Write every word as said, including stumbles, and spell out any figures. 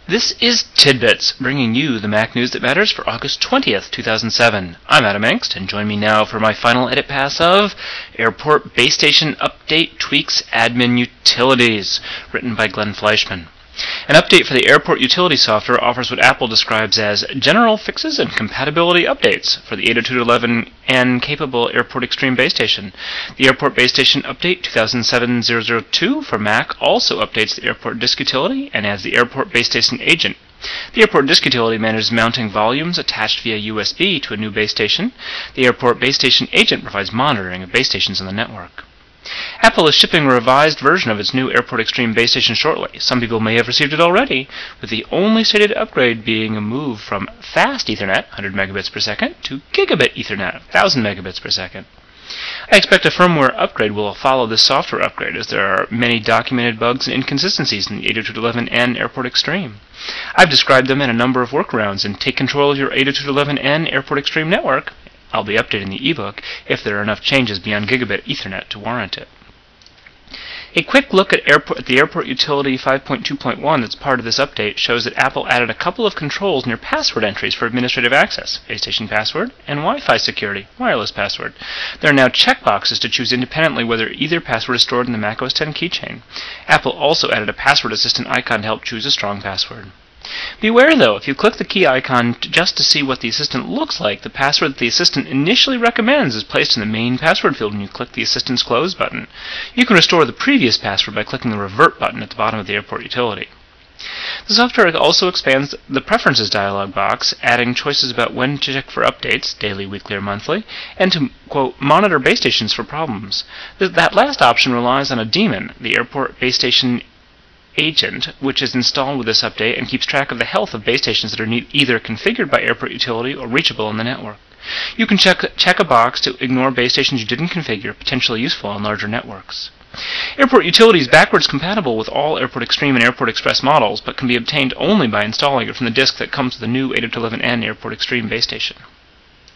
This is Tidbits, bringing you the Mac news that matters for August twentieth, two thousand seven. I'm Adam Engst, and join me now for my final edit pass of Airport Base Station Update Tweaks Admin Utilities, written by Glenn Fleischman. An update for the Airport Utility software offers what Apple describes as general fixes and compatibility updates for the eight oh two dot eleven N capable Airport Extreme Base Station. The Airport Base Station Update two thousand seven dash zero zero two for Mac also updates the Airport Disk Utility and adds the Airport Base Station Agent. The Airport Disk Utility manages mounting volumes attached via U S B to a new base station. The Airport Base Station Agent provides monitoring of base stations on the network. Apple is shipping a revised version of its new Airport Extreme base station shortly. Some people may have received it already, with the only stated upgrade being a move from fast Ethernet, one hundred megabits per second, to gigabit Ethernet, one thousand megabits per second. I expect a firmware upgrade will follow this software upgrade, as there are many documented bugs and inconsistencies in the eight oh two dot eleven N Airport Extreme. I've described them in a number of workarounds, and take control of your eight oh two dot eleven N Airport Extreme network. I'll be updating the ebook if there are enough changes beyond gigabit Ethernet to warrant it. A quick look at, airport, at the Airport Utility five point two point one that's part of this update shows that Apple added a couple of controls near password entries for administrative access, base station password, and Wi-Fi security, wireless password. There are now checkboxes to choose independently whether either password is stored in the Mac O S ten keychain. Apple also added a password assistant icon to help choose a strong password. Beware, though, if you click the key icon just to see what the assistant looks like, the password that the assistant initially recommends is placed in the main password field when you click the Assistant's Close button. You can restore the previous password by clicking the Revert button at the bottom of the Airport Utility. The software also expands the Preferences dialog box, adding choices about when to check for updates, daily, weekly, or monthly, and to, quote, monitor base stations for problems. That last option relies on a daemon, the Airport Base Station Agent, which is installed with this update and keeps track of the health of base stations that are either configured by Airport Utility or reachable on the network. You can check, check a box to ignore base stations you didn't configure, potentially useful on larger networks. Airport Utility is backwards compatible with all Airport Extreme and Airport Express models, but can be obtained only by installing it from the disk that comes with the new eight oh two dot eleven N Airport Extreme base station.